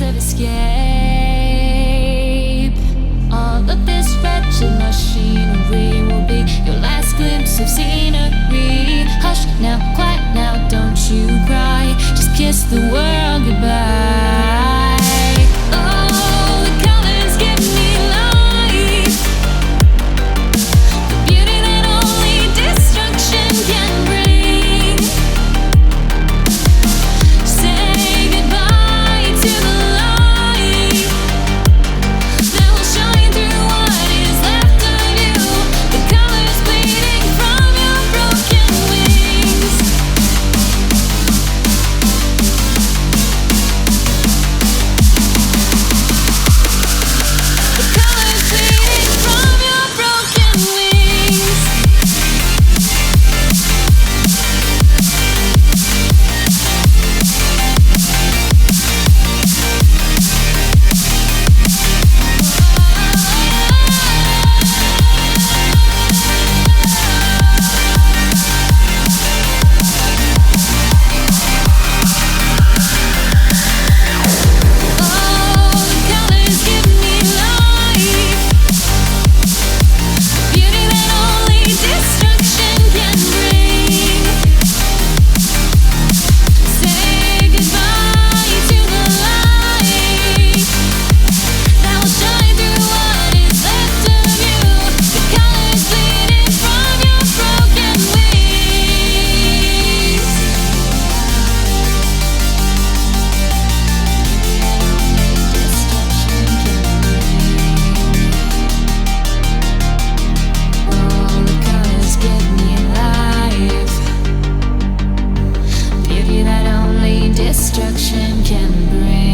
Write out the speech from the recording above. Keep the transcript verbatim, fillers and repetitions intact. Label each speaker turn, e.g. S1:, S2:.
S1: of escape. All of this wretched machinery will be your last glimpse of scenery. Hush now, quiet now, don't you cry. Just kiss the world goodbye. Oh, the colors give me life, the beauty that only destruction can bring. Say goodbye to the light that will shine through what is left of you. The colors bleeding from your broken wings. The colors bleeding from your broken wings. Oh, the colors give me life, beauty that only destruction can bring. Say goodbye to the light that will shine through what is left of you. The colors bleeding from your broken wings. All the colors give me life, beauty that only destruction can bring.